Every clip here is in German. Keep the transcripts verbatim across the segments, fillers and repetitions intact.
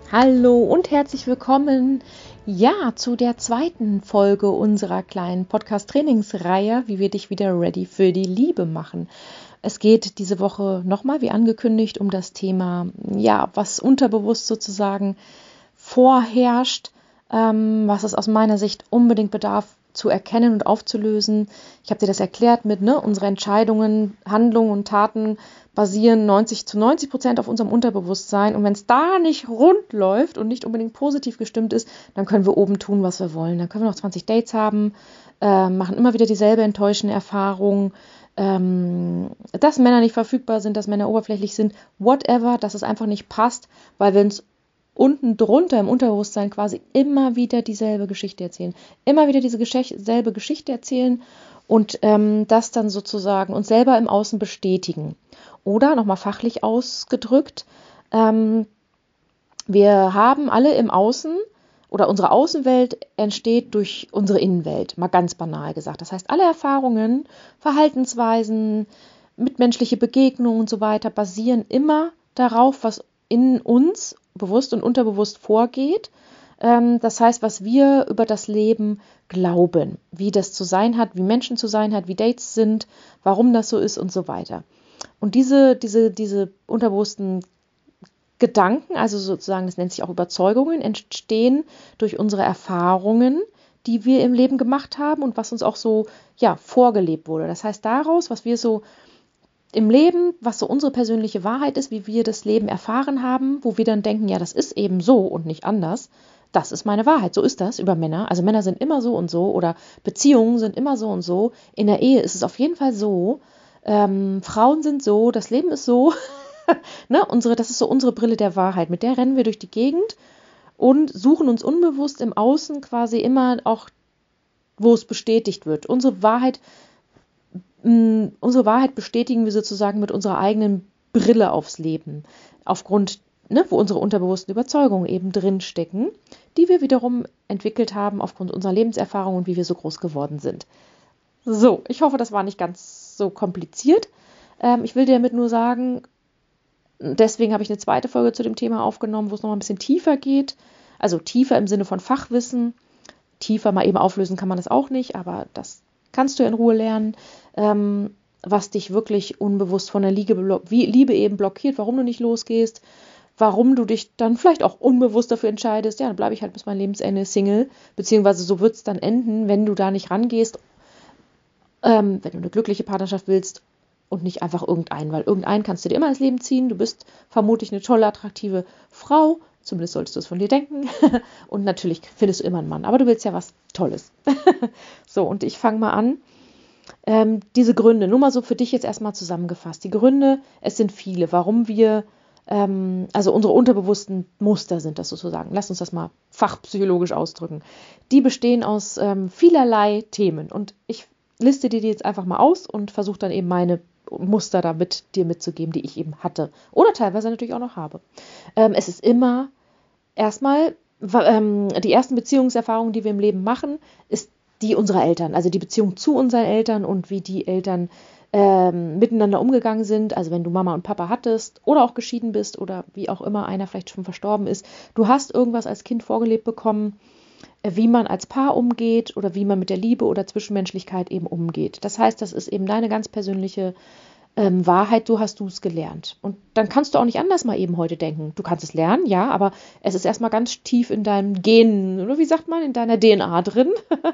Hallo und herzlich willkommen, ja, zu der zweiten Folge unserer kleinen Podcast-Trainingsreihe, wie wir dich wieder ready für die Liebe machen. Es geht diese Woche nochmal, wie angekündigt, um das Thema, ja, was unterbewusst sozusagen vorherrscht, ähm, was es aus meiner Sicht unbedingt bedarf zu erkennen und aufzulösen. Ich habe dir das erklärt mit, ne, unsere Entscheidungen, Handlungen und Taten basieren neunzig zu neunzig Prozent auf unserem Unterbewusstsein. Und wenn es da nicht rund läuft und nicht unbedingt positiv gestimmt ist, dann können wir oben tun, was wir wollen. Dann können wir noch zwanzig Dates haben, äh, machen immer wieder dieselbe enttäuschende Erfahrung, ähm, dass Männer nicht verfügbar sind, dass Männer oberflächlich sind, whatever, dass es einfach nicht passt, weil wir uns unten drunter im Unterbewusstsein quasi immer wieder dieselbe Geschichte erzählen. Immer wieder diese Geschichte, selbe Geschichte erzählen und ähm, das dann sozusagen uns selber im Außen bestätigen. Oder, nochmal fachlich ausgedrückt, ähm, wir haben alle im Außen oder unsere Außenwelt entsteht durch unsere Innenwelt, mal ganz banal gesagt. Das heißt, alle Erfahrungen, Verhaltensweisen, mitmenschliche Begegnungen und so weiter basieren immer darauf, was in uns bewusst und unterbewusst vorgeht. Ähm, das heißt, was wir über das Leben glauben, wie das zu sein hat, wie Menschen zu sein hat, wie Dates sind, warum das so ist und so weiter. Und diese, diese, diese unterbewussten Gedanken, also sozusagen, das nennt sich auch Überzeugungen, entstehen durch unsere Erfahrungen, die wir im Leben gemacht haben und was uns auch so, ja, vorgelebt wurde. Das heißt, daraus, was wir so im Leben, was so unsere persönliche Wahrheit ist, wie wir das Leben erfahren haben, wo wir dann denken, ja, das ist eben so und nicht anders. Das ist meine Wahrheit. So ist das über Männer. Also Männer sind immer so und so oder Beziehungen sind immer so und so. In der Ehe ist es auf jeden Fall so. Ähm, Frauen sind so, das Leben ist so. ne? unsere, das ist so unsere Brille der Wahrheit. Mit der rennen wir durch die Gegend und suchen uns unbewusst im Außen quasi immer auch, wo es bestätigt wird. Unsere Wahrheit Unsere Wahrheit bestätigen wir sozusagen mit unserer eigenen Brille aufs Leben, aufgrund, ne, wo unsere unterbewussten Überzeugungen eben drinstecken, die wir wiederum entwickelt haben aufgrund unserer Lebenserfahrung und wie wir so groß geworden sind. So, ich hoffe, das war nicht ganz so kompliziert. Ähm, ich will dir damit nur sagen, deswegen habe ich eine zweite Folge zu dem Thema aufgenommen, wo es noch ein bisschen tiefer geht, also tiefer im Sinne von Fachwissen. Tiefer mal eben auflösen kann man das auch nicht, aber das kannst du in Ruhe lernen, ähm, was dich wirklich unbewusst von der Liebe, wie Liebe eben blockiert, warum du nicht losgehst, warum du dich dann vielleicht auch unbewusst dafür entscheidest, ja, dann bleibe ich halt bis mein Lebensende Single, beziehungsweise so wird es dann enden, wenn du da nicht rangehst, ähm, wenn du eine glückliche Partnerschaft willst und nicht einfach irgendeinen, weil irgendeinen kannst du dir immer ins Leben ziehen, du bist vermutlich eine tolle, attraktive Frau, zumindest solltest du es von dir denken. Und natürlich findest du immer einen Mann. Aber du willst ja was Tolles. so, und ich fange mal an. Ähm, diese Gründe, nur mal so für dich jetzt erstmal zusammengefasst. Die Gründe, es sind viele, warum wir, ähm, also unsere unterbewussten Muster sind das sozusagen. Lass uns das mal fachpsychologisch ausdrücken. Die bestehen aus ähm, vielerlei Themen. Und ich liste dir die jetzt einfach mal aus und versuche dann eben meine Muster damit dir mitzugeben, die ich eben hatte. Oder teilweise natürlich auch noch habe. Ähm, es ist immer erstmal, ähm, die ersten Beziehungserfahrungen, die wir im Leben machen, ist die unserer Eltern. Also die Beziehung zu unseren Eltern und wie die Eltern ähm, miteinander umgegangen sind. Also wenn du Mama und Papa hattest oder auch geschieden bist oder wie auch immer einer vielleicht schon verstorben ist. Du hast irgendwas als Kind vorgelebt bekommen, wie man als Paar umgeht oder wie man mit der Liebe oder Zwischenmenschlichkeit eben umgeht. Das heißt, das ist eben deine ganz persönliche ähm, Wahrheit, so hast du es gelernt. Und dann kannst du auch nicht anders mal eben heute denken. Du kannst es lernen, ja, aber es ist erstmal ganz tief in deinem Gen, oder wie sagt man, in deiner D N A drin.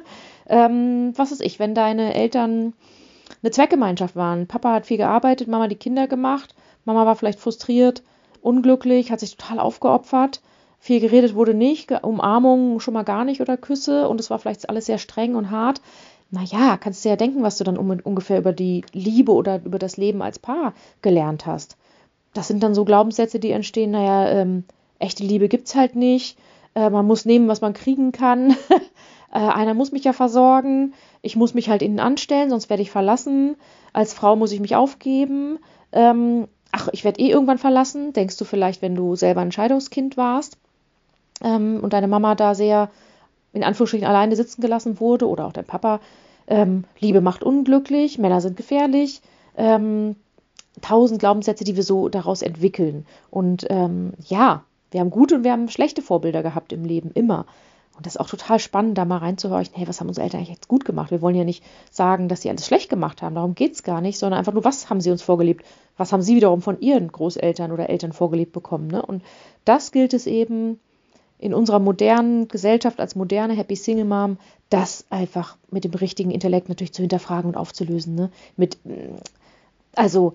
ähm, was weiß ich, wenn deine Eltern eine Zweckgemeinschaft waren. Papa hat viel gearbeitet, Mama die Kinder gemacht, Mama war vielleicht frustriert, unglücklich, hat sich total aufgeopfert. Viel geredet wurde nicht, Umarmung schon mal gar nicht oder Küsse und es war vielleicht alles sehr streng und hart. Naja, kannst du ja denken, was du dann um, ungefähr über die Liebe oder über das Leben als Paar gelernt hast. Das sind dann so Glaubenssätze, die entstehen, naja, ähm, echte Liebe gibt's halt nicht, äh, man muss nehmen, was man kriegen kann, äh, einer muss mich ja versorgen, ich muss mich halt innen anstellen, sonst werde ich verlassen, als Frau muss ich mich aufgeben, ähm, ach, ich werde eh irgendwann verlassen, denkst du vielleicht, wenn du selber ein Scheidungskind warst, ähm, und deine Mama da sehr in Anführungsstrichen alleine sitzen gelassen wurde oder auch dein Papa, ähm, Liebe macht unglücklich, Männer sind gefährlich, ähm, tausend Glaubenssätze, die wir so daraus entwickeln. Und ähm, ja, Wir haben gute und wir haben schlechte Vorbilder gehabt im Leben, immer. Und das ist auch total spannend, da mal reinzuhorchen, hey, was haben unsere Eltern eigentlich jetzt gut gemacht? Wir wollen ja nicht sagen, dass sie alles schlecht gemacht haben, darum geht es gar nicht, sondern einfach nur, was haben sie uns vorgelebt? Was haben sie wiederum von ihren Großeltern oder Eltern vorgelebt bekommen? Ne? Und das gilt es eben in unserer modernen Gesellschaft als moderne Happy Single Mom, das einfach mit dem richtigen Intellekt natürlich zu hinterfragen und aufzulösen. Ne? Mit, also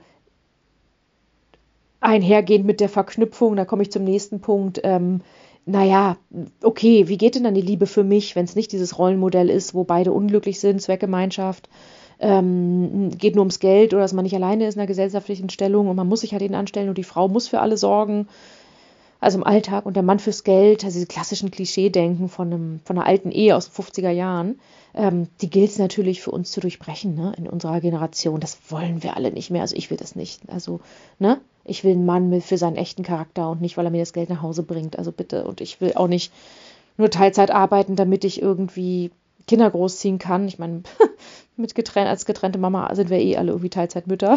einhergehend mit der Verknüpfung, da komme ich zum nächsten Punkt, ähm, naja, okay, wie geht denn dann die Liebe für mich, wenn es nicht dieses Rollenmodell ist, wo beide unglücklich sind, Zweckgemeinschaft, ähm, geht nur ums Geld oder dass man nicht alleine ist in einer gesellschaftlichen Stellung und man muss sich halt eben anstellen und die Frau muss für alle sorgen, also im Alltag und der Mann fürs Geld, also diese klassischen Klischee-Denken von, einem, von einer alten Ehe aus den fünfziger Jahren, ähm, die gilt es natürlich für uns zu durchbrechen, ne, in unserer Generation. Das wollen wir alle nicht mehr, also ich will das nicht. Also, ne, ich will einen Mann mit für seinen echten Charakter und nicht, weil er mir das Geld nach Hause bringt, also bitte. Und ich will auch nicht nur Teilzeit arbeiten, damit ich irgendwie Kinder großziehen kann. Ich meine, mit getrennt, als getrennte Mama sind wir eh alle irgendwie Teilzeitmütter.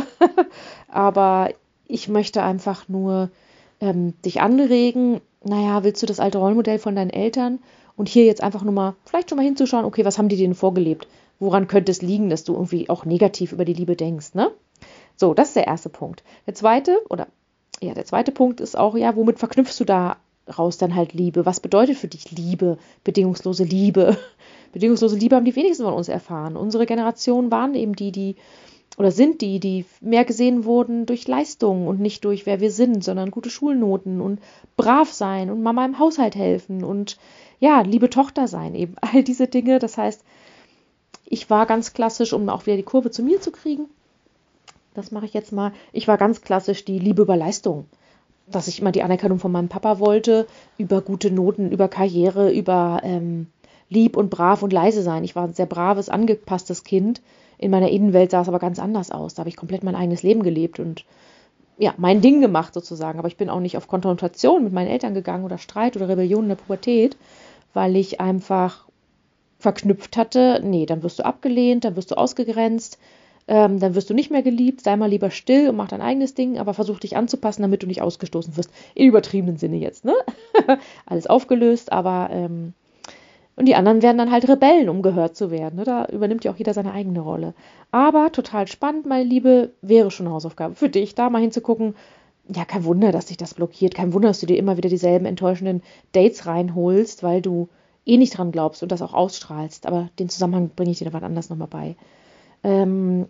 Aber ich möchte einfach nur ähm, dich anregen, naja, willst du das alte Rollenmodell von deinen Eltern? Und hier jetzt einfach nur mal, vielleicht schon mal hinzuschauen, okay, was haben die denen vorgelebt? Woran könnte es liegen, dass du irgendwie auch negativ über die Liebe denkst, ne? So, das ist der erste Punkt. Der zweite, oder ja, der zweite Punkt ist auch, ja, womit verknüpfst du da raus dann halt Liebe? Was bedeutet für dich Liebe? Bedingungslose Liebe. Bedingungslose Liebe haben die wenigsten von uns erfahren. Unsere Generation waren eben die, die, oder sind die, die mehr gesehen wurden durch Leistungen und nicht durch wer wir sind, sondern gute Schulnoten und brav sein und Mama im Haushalt helfen und ja, liebe Tochter sein, eben all diese Dinge. Das heißt, ich war ganz klassisch, um auch wieder die Kurve zu mir zu kriegen, das mache ich jetzt mal, ich war ganz klassisch die Liebe über Leistung. Dass ich immer die Anerkennung von meinem Papa wollte, über gute Noten, über Karriere, über ähm, lieb und brav und leise sein. Ich war ein sehr braves, angepasstes Kind. In meiner Innenwelt sah es aber ganz anders aus. Da habe ich komplett mein eigenes Leben gelebt und ja, mein Ding gemacht sozusagen. Aber ich bin auch nicht auf Konfrontation mit meinen Eltern gegangen oder Streit oder Rebellion in der Pubertät, weil ich einfach verknüpft hatte, nee, dann wirst du abgelehnt, dann wirst du ausgegrenzt, ähm, dann wirst du nicht mehr geliebt, sei mal lieber still und mach dein eigenes Ding, aber versuch dich anzupassen, damit du nicht ausgestoßen wirst. Im übertriebenen Sinne jetzt, ne? Alles aufgelöst, aber ähm, und die anderen werden dann halt Rebellen, um gehört zu werden. Ne? Da übernimmt ja auch jeder seine eigene Rolle. Aber total spannend, meine Liebe, wäre schon eine Hausaufgabe für dich, da mal hinzugucken. Ja, kein Wunder, dass dich das blockiert. Kein Wunder, dass du dir immer wieder dieselben enttäuschenden Dates reinholst, weil du eh nicht dran glaubst und das auch ausstrahlst. Aber den Zusammenhang bringe ich dir da was anderes nochmal bei. Ähm,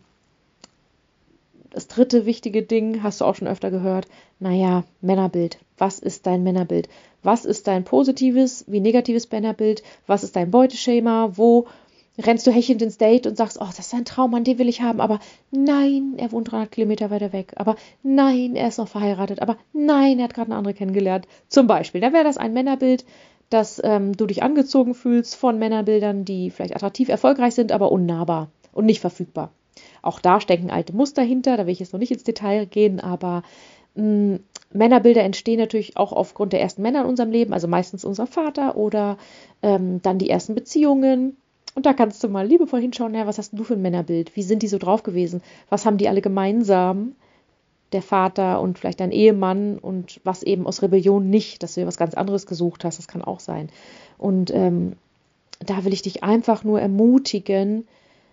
das dritte wichtige Ding, hast du auch schon öfter gehört, naja, Männerbild. Was ist dein Männerbild? Was ist dein positives wie negatives Männerbild? Was ist dein Beuteschema? Wo rennst du hechelnd ins Date und sagst, oh, das ist ein Traummann, den will ich haben, aber nein, er wohnt dreihundert Kilometer weiter weg, aber nein, er ist noch verheiratet, aber nein, er hat gerade eine andere kennengelernt. Zum Beispiel, da wäre das ein Männerbild, dass ähm, du dich angezogen fühlst von Männerbildern, die vielleicht attraktiv, erfolgreich sind, aber unnahbar und nicht verfügbar. Auch da stecken alte Muster hinter, da will ich jetzt noch nicht ins Detail gehen, aber mh, Männerbilder entstehen natürlich auch aufgrund der ersten Männer in unserem Leben, also meistens unser Vater oder ähm, dann die ersten Beziehungen. Und da kannst du mal liebevoll hinschauen, ja, was hast du für ein Männerbild? Wie sind die so drauf gewesen? Was haben die alle gemeinsam? Der Vater und vielleicht dein Ehemann und was eben aus Rebellion nicht, dass du dir was ganz anderes gesucht hast, das kann auch sein. Und ähm, da will ich dich einfach nur ermutigen,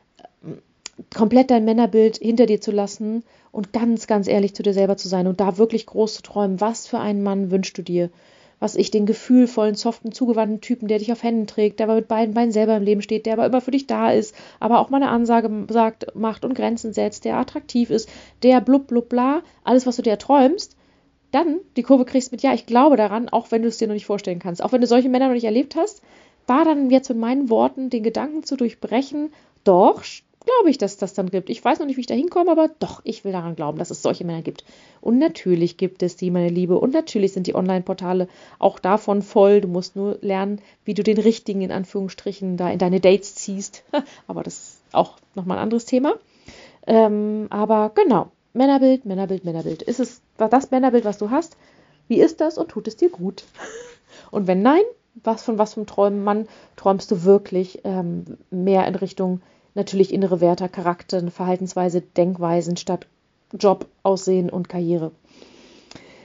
komplett dein Männerbild hinter dir zu lassen und ganz, ganz ehrlich zu dir selber zu sein und da wirklich groß zu träumen. Was für einen Mann wünschst du dir? Was ich, den gefühlvollen, soften, zugewandten Typen, der dich auf Händen trägt, der aber mit beiden Beinen selber im Leben steht, der aber immer für dich da ist, aber auch mal eine Ansage sagt, macht und Grenzen setzt, der attraktiv ist, der blub, blub, bla, alles, was du dir träumst, dann die Kurve kriegst mit, ja, ich glaube daran, auch wenn du es dir noch nicht vorstellen kannst, auch wenn du solche Männer noch nicht erlebt hast, da dann jetzt mit meinen Worten den Gedanken zu durchbrechen, doch, glaube ich, dass das dann gibt. Ich weiß noch nicht, wie ich da hinkomme, aber doch, ich will daran glauben, dass es solche Männer gibt. Und natürlich gibt es die, meine Liebe. Und natürlich sind die Online-Portale auch davon voll. Du musst nur lernen, wie du den richtigen, in Anführungsstrichen, da in deine Dates ziehst. Aber das ist auch nochmal ein anderes Thema. Ähm, aber genau, Männerbild, Männerbild, Männerbild. Ist es das Männerbild, was du hast? Wie ist das und tut es dir gut? Und wenn nein, was von was vom Träumen Mann träumst du wirklich ähm, mehr in Richtung natürlich innere Werte, Charakter, Verhaltensweise, Denkweisen statt Job, Aussehen und Karriere.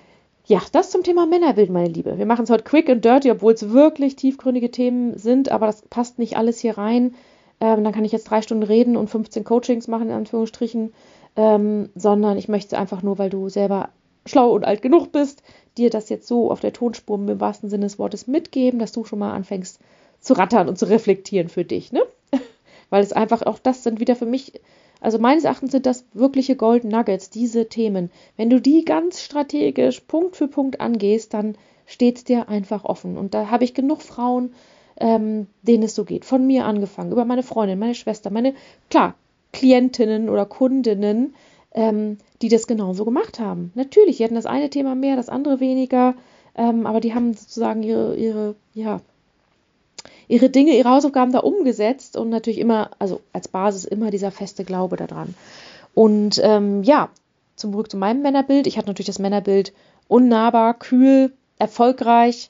Ja, das zum Thema Männerbild, meine Liebe. Wir machen es heute quick and dirty, obwohl es wirklich tiefgründige Themen sind, aber das passt nicht alles hier rein. Ähm, dann kann ich jetzt drei Stunden reden und fünfzehn Coachings machen, in Anführungsstrichen, ähm, sondern ich möchte einfach nur, weil du selber schlau und alt genug bist, dir das jetzt so auf der Tonspur im wahrsten Sinne des Wortes mitgeben, dass du schon mal anfängst zu rattern und zu reflektieren für dich, ne? Weil es einfach auch das sind wieder für mich, also meines Erachtens sind das wirkliche Golden Nuggets, diese Themen. Wenn du die ganz strategisch Punkt für Punkt angehst, dann steht es dir einfach offen. Und da habe ich genug Frauen, ähm, denen es so geht. Von mir angefangen, über meine Freundin, meine Schwester, meine, klar, Klientinnen oder Kundinnen, ähm, die das genauso gemacht haben. Natürlich, die hatten das eine Thema mehr, das andere weniger, ähm, aber die haben sozusagen ihre, ihre, ja, ihre Dinge, ihre Hausaufgaben da umgesetzt und natürlich immer, also als Basis immer dieser feste Glaube daran. Und ähm, ja, zurück zu meinem Männerbild. Ich hatte natürlich das Männerbild unnahbar, kühl, erfolgreich,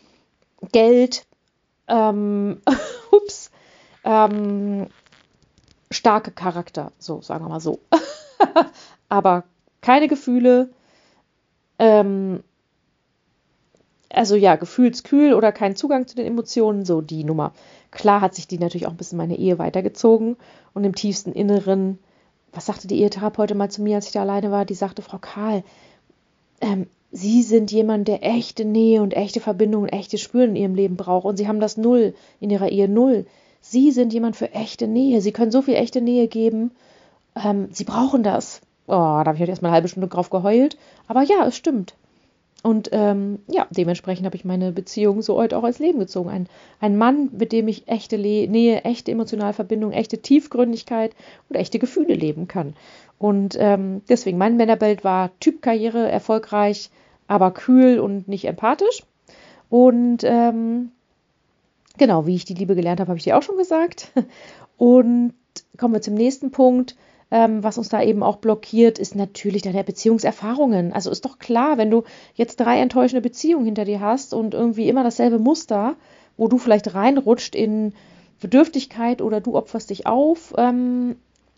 Geld, ähm, ups, ähm, starke Charakter, so sagen wir mal so. Aber keine Gefühle, ähm, also ja, gefühlskühl oder kein Zugang zu den Emotionen, so die Nummer. Klar hat sich die natürlich auch ein bisschen meine Ehe weitergezogen und im tiefsten Inneren, was sagte die Ehetherapeutin mal zu mir, als ich da alleine war, die sagte, Frau Kahl, ähm, Sie sind jemand, der echte Nähe und echte Verbindung und echte Spüren in Ihrem Leben braucht und Sie haben das null in Ihrer Ehe, null. Sie sind jemand für echte Nähe, Sie können so viel echte Nähe geben, ähm, Sie brauchen das. Oh, da habe ich heute erstmal eine halbe Stunde drauf geheult, aber ja, es stimmt. Und ähm, ja, dementsprechend habe ich meine Beziehung so heute auch als Leben gezogen. Ein, ein Mann, mit dem ich echte Le- Nähe, echte emotionale Verbindung, echte Tiefgründigkeit und echte Gefühle leben kann. Und ähm, deswegen, mein Männerbild war Typ Karriere, erfolgreich, aber kühl und nicht empathisch. Und ähm, genau, wie ich die Liebe gelernt habe, habe ich dir auch schon gesagt. Und kommen wir zum nächsten Punkt. Ähm, was uns da eben auch blockiert, ist natürlich deine Beziehungserfahrungen. Also ist doch klar, wenn du jetzt drei enttäuschende Beziehungen hinter dir hast und irgendwie immer dasselbe Muster, wo du vielleicht reinrutscht in Bedürftigkeit oder du opferst dich auf ähm,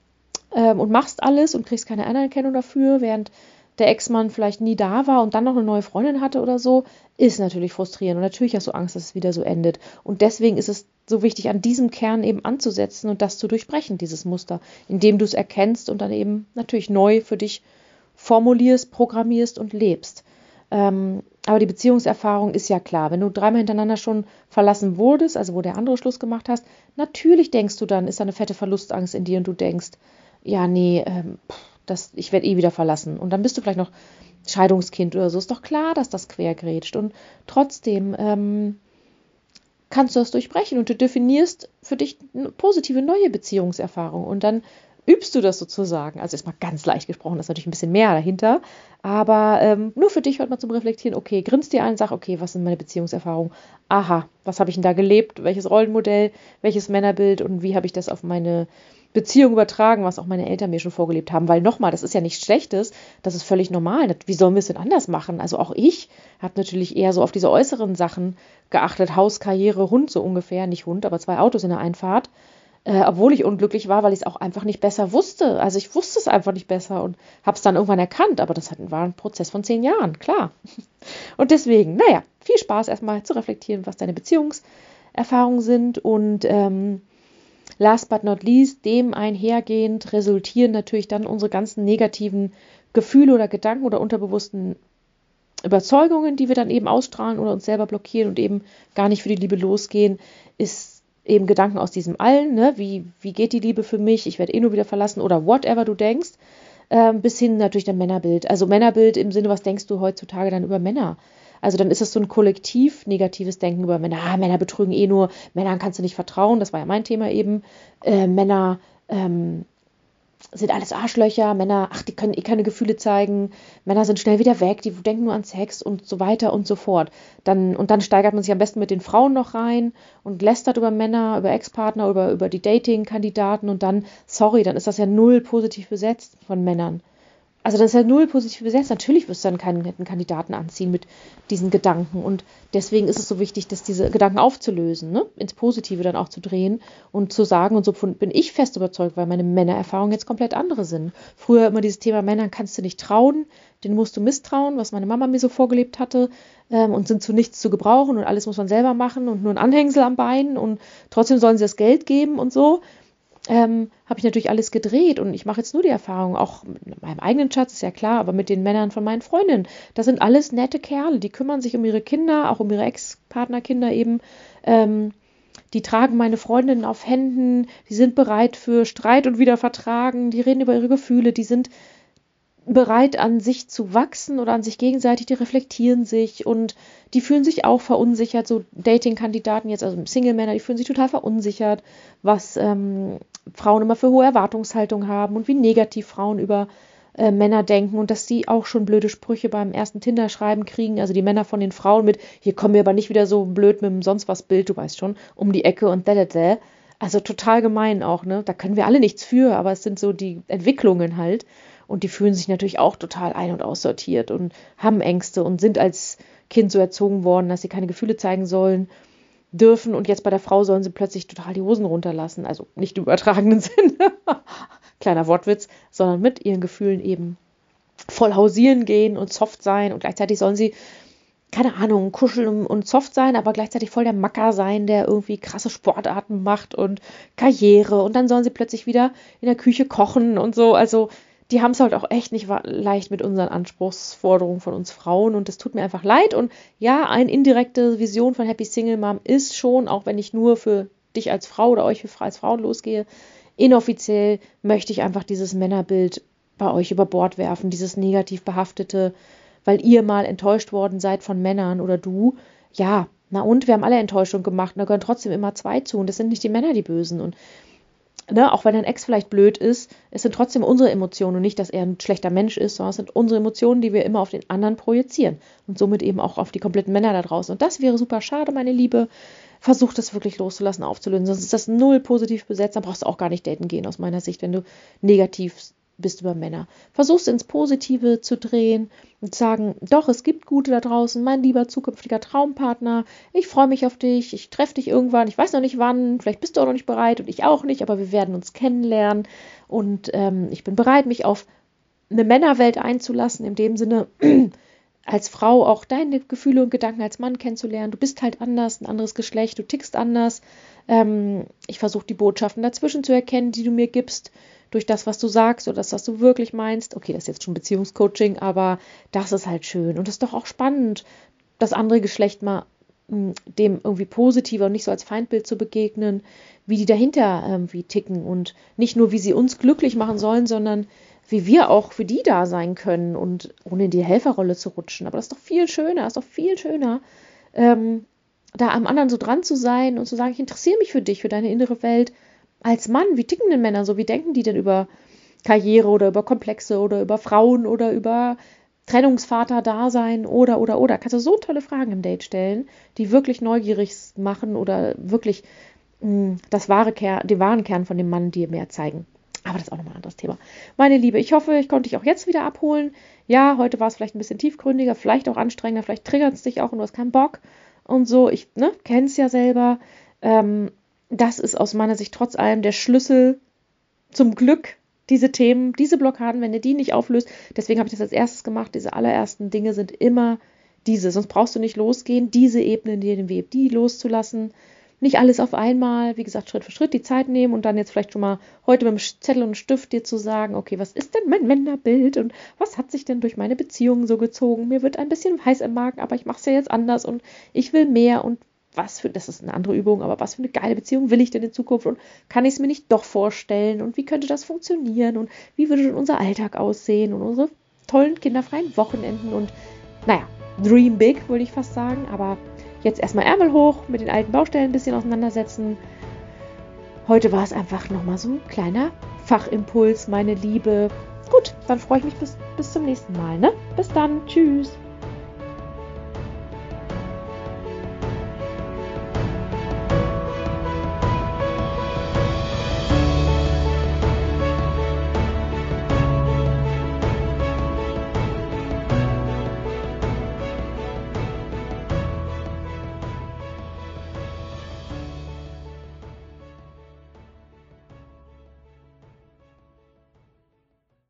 ähm, und machst alles und kriegst keine Anerkennung dafür, während der Ex-Mann vielleicht nie da war und dann noch eine neue Freundin hatte oder so, ist natürlich frustrierend. Und natürlich hast du Angst, dass es wieder so endet. Und deswegen ist es so wichtig, an diesem Kern eben anzusetzen und das zu durchbrechen, dieses Muster, indem du es erkennst und dann eben natürlich neu für dich formulierst, programmierst und lebst. Ähm, aber die Beziehungserfahrung ist ja klar. Wenn du dreimal hintereinander schon verlassen wurdest, also wo der andere Schluss gemacht hast, natürlich denkst du dann, ist da eine fette Verlustangst in dir und du denkst, ja, nee, ähm, das, ich werde eh wieder verlassen. Und dann bist du vielleicht noch Scheidungskind oder so. Ist doch klar, dass das quergrätscht. Und trotzdem ähm, kannst du das durchbrechen und du definierst für dich eine positive neue Beziehungserfahrung. Und dann übst du das sozusagen. Also erstmal ganz leicht gesprochen, ist natürlich ein bisschen mehr dahinter. Aber ähm, nur für dich heute mal zum Reflektieren, okay, grinst dir ein, sag, okay, was sind meine Beziehungserfahrungen? Aha, was habe ich denn da gelebt? Welches Rollenmodell, welches Männerbild und wie habe ich das auf meine Beziehung übertragen, was auch meine Eltern mir schon vorgelebt haben. Weil nochmal, das ist ja nichts Schlechtes, das ist völlig normal. Wie sollen wir es denn anders machen? Also auch ich habe natürlich eher so auf diese äußeren Sachen geachtet. Haus, Karriere, Hund so ungefähr. Nicht Hund, aber zwei Autos in der Einfahrt. Äh, obwohl ich unglücklich war, weil ich es auch einfach nicht besser wusste. Also ich wusste es einfach nicht besser und habe es dann irgendwann erkannt. Aber das war ein Prozess von zehn Jahren, klar. Und deswegen, naja, viel Spaß erstmal zu reflektieren, was deine Beziehungserfahrungen sind und ähm, last but not least, dem einhergehend resultieren natürlich dann unsere ganzen negativen Gefühle oder Gedanken oder unterbewussten Überzeugungen, die wir dann eben ausstrahlen oder uns selber blockieren und eben gar nicht für die Liebe losgehen, ist eben Gedanken aus diesem Allen, ne? wie, wie geht die Liebe für mich, ich werde eh nur wieder verlassen oder whatever du denkst, ähm, bis hin natürlich dein Männerbild. Also Männerbild im Sinne, was denkst du heutzutage dann über Männer? Also dann ist es so ein kollektiv negatives Denken über Männer. Ah, Männer betrügen eh nur, Männern kannst du nicht vertrauen, das war ja mein Thema eben. Äh, Männer ähm, sind alles Arschlöcher, Männer, ach, die können eh keine Gefühle zeigen, Männer sind schnell wieder weg, die denken nur an Sex und so weiter und so fort. Dann, und dann steigert man sich am besten mit den Frauen noch rein und lästert über Männer, über Ex-Partner, über, über die Dating-Kandidaten und dann, sorry, dann ist das ja null positiv besetzt von Männern. also das ist ja null positiv besetzt. Natürlich wirst du dann keinen netten Kandidaten anziehen mit diesen Gedanken. Und deswegen ist es so wichtig, dass diese Gedanken aufzulösen, ne? Ins Positive dann auch zu drehen und zu sagen, und so bin ich fest überzeugt, weil meine Männererfahrungen jetzt komplett andere sind. Früher immer dieses Thema, Männern kannst du nicht trauen, denen musst du misstrauen, was meine Mama mir so vorgelebt hatte, ähm, und sind zu nichts zu gebrauchen und alles muss man selber machen und nur ein Anhängsel am Bein und trotzdem sollen sie das Geld geben und so. Ähm, habe ich natürlich alles gedreht und ich mache jetzt nur die Erfahrung, auch mit meinem eigenen Schatz, ist ja klar, aber mit den Männern von meinen Freundinnen. Das sind alles nette Kerle, die kümmern sich um ihre Kinder, auch um ihre Ex-Partnerkinder eben. Ähm, die tragen meine Freundinnen auf Händen, die sind bereit für Streit und wieder vertragen, die reden über ihre Gefühle, die sind bereit, an sich zu wachsen oder an sich gegenseitig, die reflektieren sich und die fühlen sich auch verunsichert, so Dating-Kandidaten jetzt, also Single-Männer, die fühlen sich total verunsichert, was ähm, Frauen immer für hohe Erwartungshaltung haben und wie negativ Frauen über äh, Männer denken und dass sie auch schon blöde Sprüche beim ersten Tinder-Schreiben kriegen, also die Männer von den Frauen mit, hier kommen wir aber nicht wieder so blöd mit dem sonst was Bild, du weißt schon, um die Ecke und da, da, da. Also total gemein auch, ne? Da können wir alle nichts für, aber es sind so die Entwicklungen halt. Und die fühlen sich natürlich auch total ein- und aussortiert und haben Ängste und sind als Kind so erzogen worden, dass sie keine Gefühle zeigen sollen, dürfen. Und jetzt bei der Frau sollen sie plötzlich total die Hosen runterlassen. Also nicht im übertragenen Sinne, kleiner Wortwitz, sondern mit ihren Gefühlen eben voll hausieren gehen und soft sein. Und gleichzeitig sollen sie, keine Ahnung, kuscheln und soft sein, aber gleichzeitig voll der Macker sein, der irgendwie krasse Sportarten macht und Karriere. Und dann sollen sie plötzlich wieder in der Küche kochen und so. Also die haben es halt auch echt nicht leicht mit unseren Anspruchsforderungen von uns Frauen und das tut mir einfach leid. Und ja, eine indirekte Vision von Happy Single Mom ist schon, auch wenn ich nur für dich als Frau oder euch für als Frauen losgehe, inoffiziell möchte ich einfach dieses Männerbild bei euch über Bord werfen, dieses negativ behaftete, weil ihr mal enttäuscht worden seid von Männern oder du. Ja, na und, wir haben alle Enttäuschung gemacht und da gehören trotzdem immer zwei zu und das sind nicht die Männer die Bösen und Ne, auch wenn dein Ex vielleicht blöd ist, es sind trotzdem unsere Emotionen und nicht, dass er ein schlechter Mensch ist, sondern es sind unsere Emotionen, die wir immer auf den anderen projizieren und somit eben auch auf die kompletten Männer da draußen. Und das wäre super schade, meine Liebe. Versuch das wirklich loszulassen, aufzulösen, sonst ist das null positiv besetzt, dann brauchst du auch gar nicht daten gehen aus meiner Sicht, wenn du negativ bist über Männer. Versuch's ins Positive zu drehen und sagen, doch, es gibt gute da draußen, mein lieber zukünftiger Traumpartner, ich freue mich auf dich, ich treffe dich irgendwann, ich weiß noch nicht wann, vielleicht bist du auch noch nicht bereit und ich auch nicht, aber wir werden uns kennenlernen und ähm, ich bin bereit, mich auf eine Männerwelt einzulassen, in dem Sinne, als Frau auch deine Gefühle und Gedanken als Mann kennenzulernen. Du bist halt anders, ein anderes Geschlecht, du tickst anders. Ähm, ich versuche die Botschaften dazwischen zu erkennen, die du mir gibst, durch das, was du sagst oder das, was du wirklich meinst. Okay, das ist jetzt schon Beziehungscoaching, aber das ist halt schön. Und es ist doch auch spannend, das andere Geschlecht mal mh, dem irgendwie positiver und nicht so als Feindbild zu begegnen, wie die dahinter irgendwie ticken und nicht nur, wie sie uns glücklich machen sollen, sondern wie wir auch für die da sein können und ohne in die Helferrolle zu rutschen. Aber das ist doch viel schöner, ist doch viel schöner, ähm, da am anderen so dran zu sein und zu sagen, ich interessiere mich für dich, für deine innere Welt. Als Mann, wie ticken denn Männer so? Wie denken die denn über Karriere oder über Komplexe oder über Frauen oder über Trennungsvater-Dasein oder, oder, oder? Kannst du so tolle Fragen im Date stellen, die wirklich neugierig machen oder wirklich mh, das wahre Kern, den wahren Kern von dem Mann dir mehr zeigen. Aber das ist auch nochmal ein anderes Thema. Meine Liebe, ich hoffe, ich konnte dich auch jetzt wieder abholen. Ja, heute war es vielleicht ein bisschen tiefgründiger, vielleicht auch anstrengender, vielleicht triggert es dich auch und du hast keinen Bock und so. Ich ne, kenne es ja selber. Ähm, das ist aus meiner Sicht trotz allem der Schlüssel zum Glück, diese Themen, diese Blockaden, wenn ihr die nicht auflöst. Deswegen habe ich das als erstes gemacht. Diese allerersten Dinge sind immer diese. Sonst brauchst du nicht losgehen, diese Ebenen, die den Weg, die loszulassen. Nicht alles auf einmal, wie gesagt, Schritt für Schritt die Zeit nehmen und dann jetzt vielleicht schon mal heute mit dem Zettel und Stift dir zu sagen, okay, was ist denn mein Männerbild und was hat sich denn durch meine Beziehungen so gezogen? Mir wird ein bisschen heiß im Magen, aber ich mache es ja jetzt anders und ich will mehr und was für, das ist eine andere Übung, aber was für eine geile Beziehung will ich denn in Zukunft und kann ich es mir nicht doch vorstellen und wie könnte das funktionieren und wie würde denn unser Alltag aussehen und unsere tollen kinderfreien Wochenenden und naja, dream big, würde ich fast sagen, aber jetzt erstmal Ärmel hoch, mit den alten Baustellen ein bisschen auseinandersetzen. Heute war es einfach nochmal so ein kleiner Fachimpuls, meine Liebe. Gut, dann freue ich mich bis, bis zum nächsten Mal, ne? Bis dann, tschüss.